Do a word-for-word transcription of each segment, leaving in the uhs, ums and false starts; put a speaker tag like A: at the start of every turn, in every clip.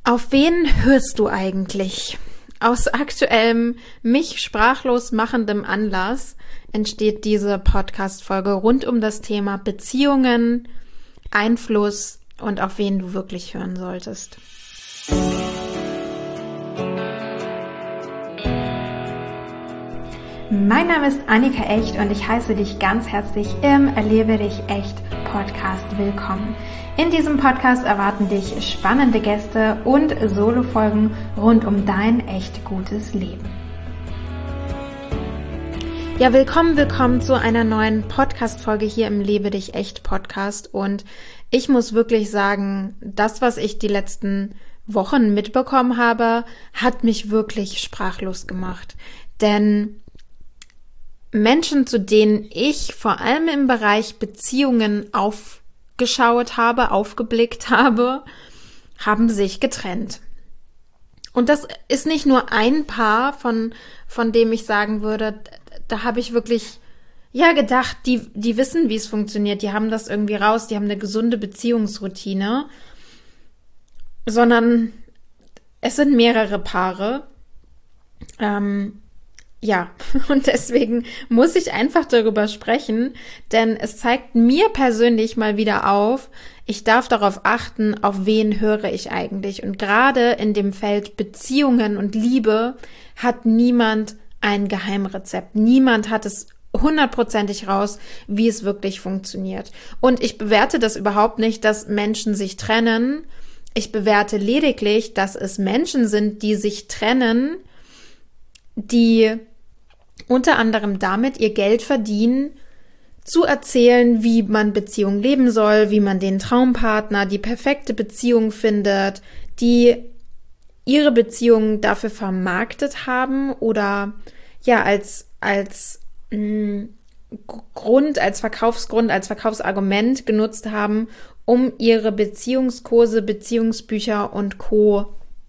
A: Auf wen hörst du eigentlich? Aus aktuellem, mich sprachlos machendem Anlass entsteht diese Podcast-Folge rund um das Thema Beziehungen, Einfluss und auf wen du wirklich hören solltest. Mein Name ist Annika Echt und ich heiße dich ganz herzlich im Erlebe dich echt Podcast willkommen. In diesem Podcast erwarten dich spannende Gäste und Solo-Folgen rund um dein echt gutes Leben. Ja, willkommen, willkommen zu einer neuen Podcast-Folge hier im Lebe dich echt Podcast. Und ich muss wirklich sagen, das, was ich die letzten Wochen mitbekommen habe, hat mich wirklich sprachlos gemacht. Denn Menschen, zu denen ich vor allem im Bereich Beziehungen aufgeschaut habe, aufgeblickt habe, haben sich getrennt. Und das ist nicht nur ein Paar, von, von dem ich sagen würde, da habe ich wirklich, ja, gedacht, die, die wissen, wie es funktioniert, die haben das irgendwie raus, die haben eine gesunde Beziehungsroutine, sondern es sind mehrere Paare, ähm, Ja, und deswegen muss ich einfach darüber sprechen, denn es zeigt mir persönlich mal wieder auf, ich darf darauf achten, auf wen höre ich eigentlich. Und gerade in dem Feld Beziehungen und Liebe hat niemand ein Geheimrezept. Niemand hat es hundertprozentig raus, wie es wirklich funktioniert. Und ich bewerte das überhaupt nicht, dass Menschen sich trennen. Ich bewerte lediglich, dass es Menschen sind, die sich trennen, die unter anderem damit ihr Geld verdienen, zu erzählen, wie man Beziehungen leben soll, wie man den Traumpartner, die perfekte Beziehung findet, die ihre Beziehungen dafür vermarktet haben oder ja als als mh, Grund, als Verkaufsgrund, als Verkaufsargument genutzt haben, um ihre Beziehungskurse, Beziehungsbücher und Co.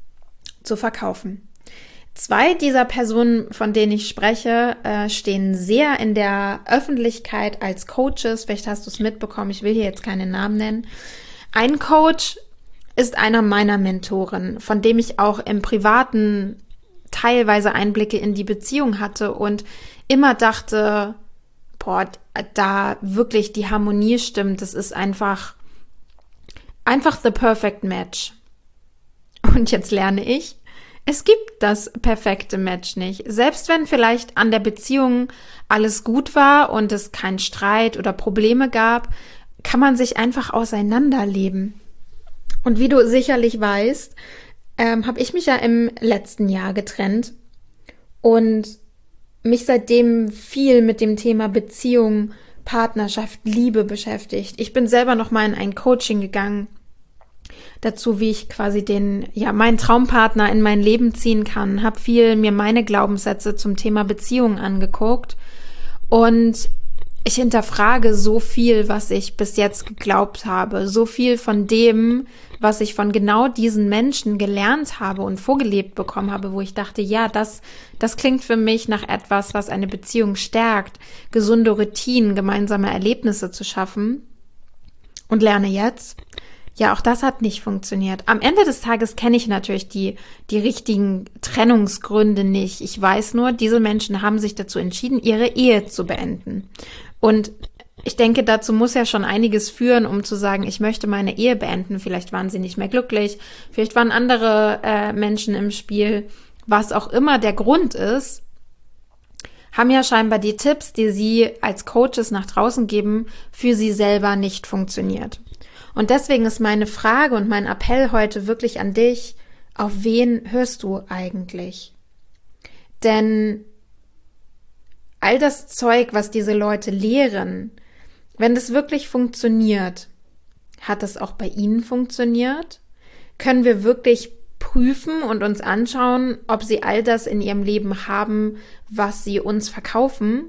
A: zu verkaufen. Zwei dieser Personen, von denen ich spreche, äh, stehen sehr in der Öffentlichkeit als Coaches. Vielleicht hast du es mitbekommen, ich will hier jetzt keine Namen nennen. Ein Coach ist einer meiner Mentoren, von dem ich auch im Privaten teilweise Einblicke in die Beziehung hatte und immer dachte, boah, da wirklich die Harmonie stimmt. Das ist einfach, einfach the perfect match. Und jetzt lerne ich, es gibt das perfekte Match nicht. Selbst wenn vielleicht an der Beziehung alles gut war und es keinen Streit oder Probleme gab, kann man sich einfach auseinanderleben. Und wie du sicherlich weißt, ähm, habe ich mich ja im letzten Jahr getrennt und mich seitdem viel mit dem Thema Beziehung, Partnerschaft, Liebe beschäftigt. Ich bin selber noch mal in ein Coaching gegangen, dazu, wie ich quasi den, ja, meinen Traumpartner in mein Leben ziehen kann, habe viel mir meine Glaubenssätze zum Thema Beziehung angeguckt und ich hinterfrage so viel, was ich bis jetzt geglaubt habe, so viel von dem, was ich von genau diesen Menschen gelernt habe und vorgelebt bekommen habe, wo ich dachte, ja, das, das klingt für mich nach etwas, was eine Beziehung stärkt, gesunde Routinen, gemeinsame Erlebnisse zu schaffen und lerne jetzt, ja, auch das hat nicht funktioniert. Am Ende des Tages kenne ich natürlich die, die richtigen Trennungsgründe nicht. Ich weiß nur, diese Menschen haben sich dazu entschieden, ihre Ehe zu beenden. Und ich denke, dazu muss ja schon einiges führen, um zu sagen, ich möchte meine Ehe beenden. Vielleicht waren sie nicht mehr glücklich, vielleicht waren andere äh, Menschen im Spiel. Was auch immer der Grund ist, haben ja scheinbar die Tipps, die sie als Coaches nach draußen geben, für sie selber nicht funktioniert. Und deswegen ist meine Frage und mein Appell heute wirklich an dich, auf wen hörst du eigentlich? Denn all das Zeug, was diese Leute lehren, wenn das wirklich funktioniert, hat es auch bei ihnen funktioniert? Können wir wirklich prüfen und uns anschauen, ob sie all das in ihrem Leben haben, was sie uns verkaufen?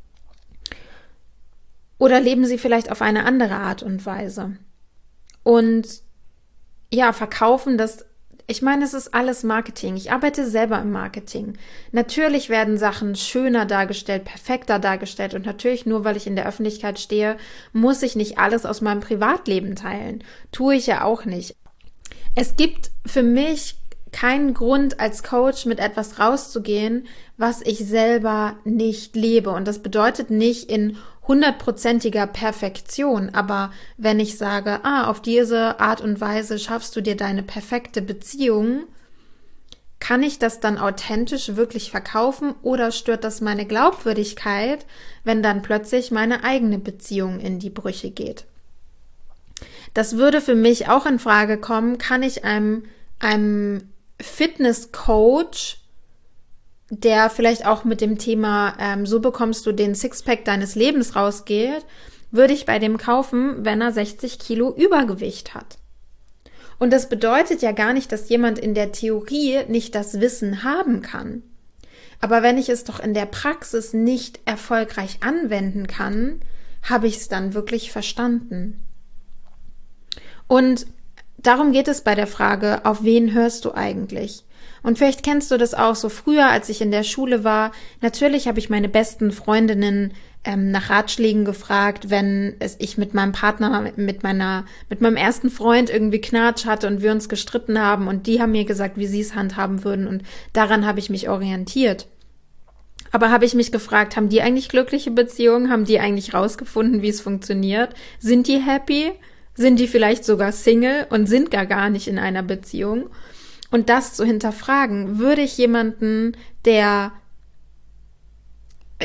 A: Oder leben sie vielleicht auf eine andere Art und Weise? Und ja, verkaufen, das, ich meine, es ist alles Marketing. Ich arbeite selber im Marketing. Natürlich werden Sachen schöner dargestellt, perfekter dargestellt und natürlich nur, weil ich in der Öffentlichkeit stehe, muss ich nicht alles aus meinem Privatleben teilen. Tue ich ja auch nicht. Es gibt für mich keinen Grund, als Coach mit etwas rauszugehen, was ich selber nicht lebe. Und das bedeutet nicht in hundertprozentiger Perfektion. Aber wenn ich sage, ah, auf diese Art und Weise schaffst du dir deine perfekte Beziehung, kann ich das dann authentisch wirklich verkaufen oder stört das meine Glaubwürdigkeit, wenn dann plötzlich meine eigene Beziehung in die Brüche geht? Das würde für mich auch in Frage kommen, kann ich einem, einem Fitnesscoach, der vielleicht auch mit dem Thema ähm, so bekommst du den Sixpack deines Lebens rausgeht, würde ich bei dem kaufen, wenn er sechzig Kilo Übergewicht hat. Und das bedeutet ja gar nicht, dass jemand in der Theorie nicht das Wissen haben kann. Aber wenn ich es doch in der Praxis nicht erfolgreich anwenden kann, habe ich es dann wirklich verstanden. Und darum geht es bei der Frage, auf wen hörst du eigentlich? Und vielleicht kennst du das auch so früher, als ich in der Schule war. Natürlich habe ich meine besten Freundinnen ähm, nach Ratschlägen gefragt, wenn es, ich mit meinem Partner, mit meiner, mit meinem ersten Freund irgendwie Knatsch hatte und wir uns gestritten haben und die haben mir gesagt, wie sie es handhaben würden und daran habe ich mich orientiert. Aber habe ich mich gefragt, haben die eigentlich glückliche Beziehungen? Haben die eigentlich rausgefunden, wie es funktioniert? Sind die happy? Sind die vielleicht sogar Single und sind gar gar nicht in einer Beziehung? Und das zu hinterfragen, würde ich jemanden, der, äh,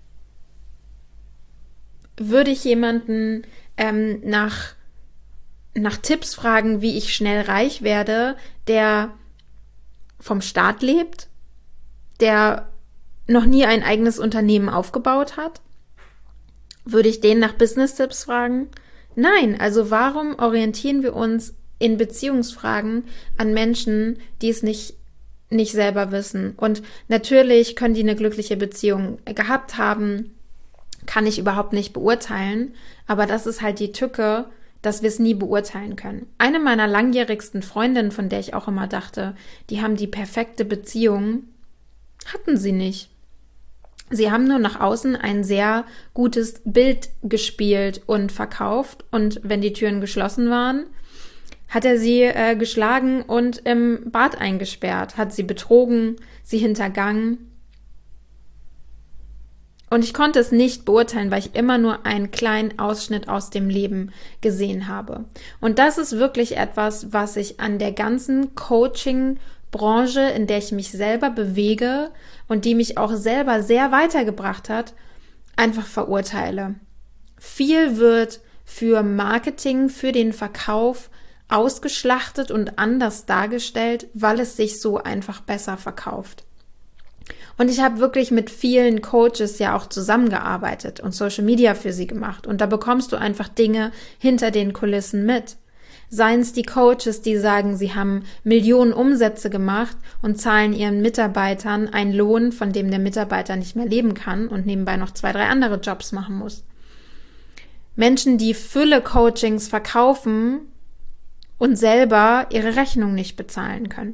A: würde ich jemanden ähm, nach, nach Tipps fragen, wie ich schnell reich werde, der vom Staat lebt, der noch nie ein eigenes Unternehmen aufgebaut hat? Würde ich den nach Business-Tipps fragen? Nein, also warum orientieren wir uns in Beziehungsfragen an Menschen, die es nicht, nicht selber wissen? Und natürlich können die eine glückliche Beziehung gehabt haben, kann ich überhaupt nicht beurteilen, aber das ist halt die Tücke, dass wir es nie beurteilen können. Eine meiner langjährigsten Freundinnen, von der ich auch immer dachte, die haben die perfekte Beziehung, hatten sie nicht. Sie haben nur nach außen ein sehr gutes Bild gespielt und verkauft und wenn die Türen geschlossen waren, hat er sie äh, geschlagen und im Bad eingesperrt, hat sie betrogen, sie hintergangen. Und ich konnte es nicht beurteilen, weil ich immer nur einen kleinen Ausschnitt aus dem Leben gesehen habe. Und das ist wirklich etwas, was ich an der ganzen Coaching-Branche, in der ich mich selber bewege und die mich auch selber sehr weitergebracht hat, einfach verurteile. Viel wird für Marketing, für den Verkauf ausgeschlachtet und anders dargestellt, weil es sich so einfach besser verkauft. Und ich habe wirklich mit vielen Coaches ja auch zusammengearbeitet und Social Media für sie gemacht. Und da bekommst du einfach Dinge hinter den Kulissen mit. Seien es die Coaches, die sagen, sie haben Millionen Umsätze gemacht und zahlen ihren Mitarbeitern einen Lohn, von dem der Mitarbeiter nicht mehr leben kann und nebenbei noch zwei, drei andere Jobs machen muss. Menschen, die Fülle-Coachings verkaufen und selber ihre Rechnung nicht bezahlen können.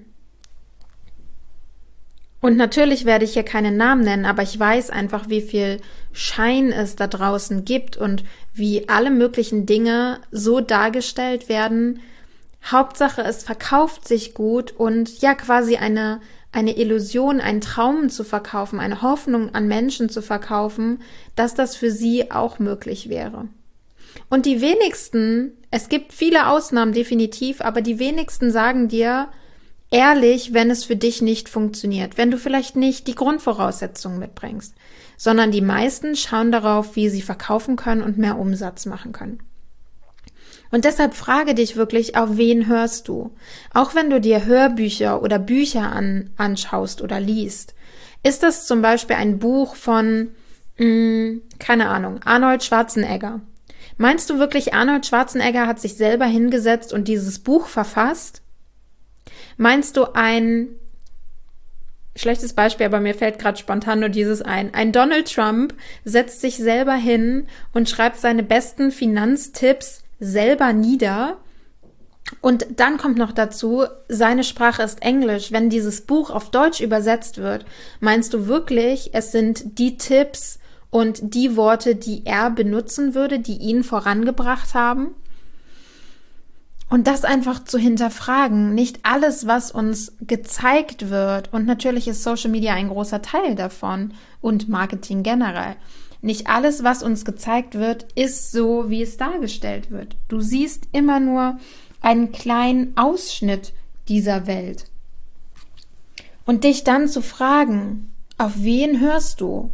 A: Und natürlich werde ich hier keinen Namen nennen, aber ich weiß einfach, wie viel Schein es da draußen gibt und wie alle möglichen Dinge so dargestellt werden. Hauptsache, es verkauft sich gut und ja, quasi eine, eine Illusion, einen Traum zu verkaufen, eine Hoffnung an Menschen zu verkaufen, dass das für sie auch möglich wäre. Und die wenigsten, es gibt viele Ausnahmen definitiv, aber die wenigsten sagen dir, ehrlich, wenn es für dich nicht funktioniert, wenn du vielleicht nicht die Grundvoraussetzungen mitbringst, sondern die meisten schauen darauf, wie sie verkaufen können und mehr Umsatz machen können. Und deshalb frage dich wirklich, auf wen hörst du? Auch wenn du dir Hörbücher oder Bücher an, anschaust oder liest, ist das zum Beispiel ein Buch von, mh, keine Ahnung, Arnold Schwarzenegger. Meinst du wirklich, Arnold Schwarzenegger hat sich selber hingesetzt und dieses Buch verfasst? Meinst du ein, schlechtes Beispiel, aber mir fällt gerade spontan nur dieses ein, ein Donald Trump setzt sich selber hin und schreibt seine besten Finanztipps selber nieder und dann kommt noch dazu, seine Sprache ist Englisch. Wenn dieses Buch auf Deutsch übersetzt wird, meinst du wirklich, es sind die Tipps und die Worte, die er benutzen würde, die ihn vorangebracht haben? Und das einfach zu hinterfragen, nicht alles, was uns gezeigt wird, und natürlich ist Social Media ein großer Teil davon und Marketing generell, nicht alles, was uns gezeigt wird, ist so, wie es dargestellt wird. Du siehst immer nur einen kleinen Ausschnitt dieser Welt. Und dich dann zu fragen, auf wen hörst du?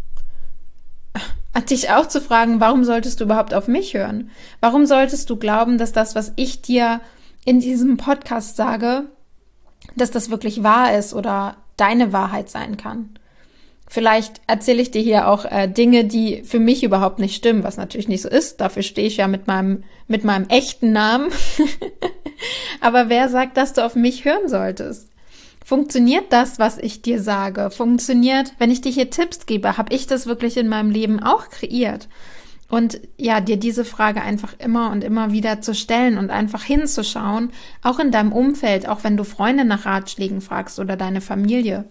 A: Dich auch zu fragen, warum solltest du überhaupt auf mich hören? Warum solltest du glauben, dass das, was ich dir in diesem Podcast sage, dass das wirklich wahr ist oder deine Wahrheit sein kann? Vielleicht erzähle ich dir hier auch äh, Dinge, die für mich überhaupt nicht stimmen, was natürlich nicht so ist. Dafür stehe ich ja mit meinem, mit meinem echten Namen. Aber wer sagt, dass du auf mich hören solltest? Funktioniert das, was ich dir sage? Funktioniert, wenn ich dir hier Tipps gebe, habe ich das wirklich in meinem Leben auch kreiert? Und ja, dir diese Frage einfach immer und immer wieder zu stellen und einfach hinzuschauen, auch in deinem Umfeld, auch wenn du Freunde nach Ratschlägen fragst oder deine Familie.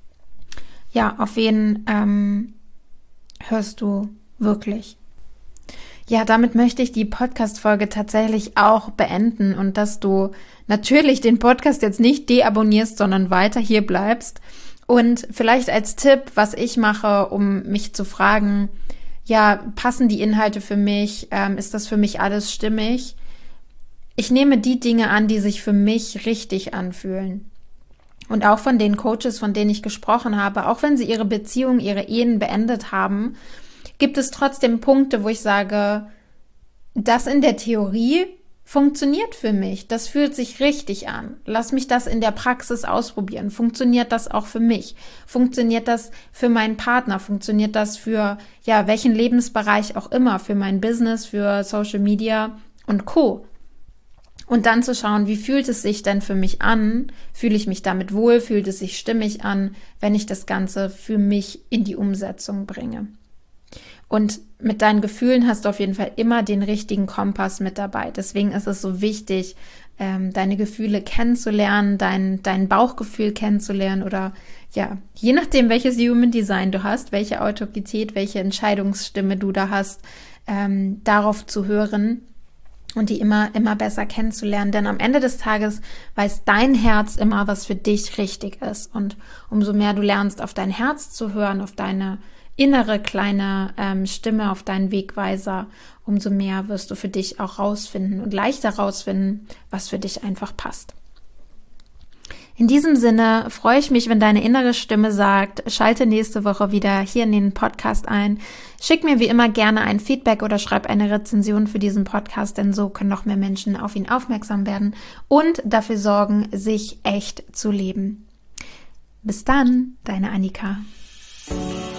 A: Ja, auf wen ähm, hörst du wirklich? Ja, damit möchte ich die Podcast-Folge tatsächlich auch beenden und dass du natürlich den Podcast jetzt nicht deabonnierst, sondern weiter hier bleibst. Und vielleicht als Tipp, was ich mache, um mich zu fragen, ja, passen die Inhalte für mich? Ähm, ist das für mich alles stimmig? Ich nehme die Dinge an, die sich für mich richtig anfühlen. Und auch von den Coaches, von denen ich gesprochen habe, auch wenn sie ihre Beziehungen, ihre Ehen beendet haben, gibt es trotzdem Punkte, wo ich sage, das in der Theorie funktioniert für mich. Das fühlt sich richtig an. Lass mich das in der Praxis ausprobieren. Funktioniert das auch für mich? Funktioniert das für meinen Partner? Funktioniert das für, ja, welchen Lebensbereich auch immer? Für mein Business, für Social Media und Co. Und dann zu schauen, wie fühlt es sich denn für mich an? Fühle ich mich damit wohl? Fühlt es sich stimmig an, wenn ich das Ganze für mich in die Umsetzung bringe? Und mit deinen Gefühlen hast du auf jeden Fall immer den richtigen Kompass mit dabei. Deswegen ist es so wichtig, ähm, deine Gefühle kennenzulernen, dein, dein Bauchgefühl kennenzulernen oder ja, je nachdem, welches Human Design du hast, welche Autorität, welche Entscheidungsstimme du da hast, ähm, darauf zu hören und die immer, immer besser kennenzulernen. Denn am Ende des Tages weiß dein Herz immer, was für dich richtig ist. Und umso mehr du lernst, auf dein Herz zu hören, auf deine innere kleine ähm, Stimme, auf deinen Wegweiser, umso mehr wirst du für dich auch rausfinden und leichter rausfinden, was für dich einfach passt. In diesem Sinne freue ich mich, wenn deine innere Stimme sagt, schalte nächste Woche wieder hier in den Podcast ein. Schick mir wie immer gerne ein Feedback oder schreib eine Rezension für diesen Podcast, denn so können noch mehr Menschen auf ihn aufmerksam werden und dafür sorgen, sich echt zu leben. Bis dann, deine Annika.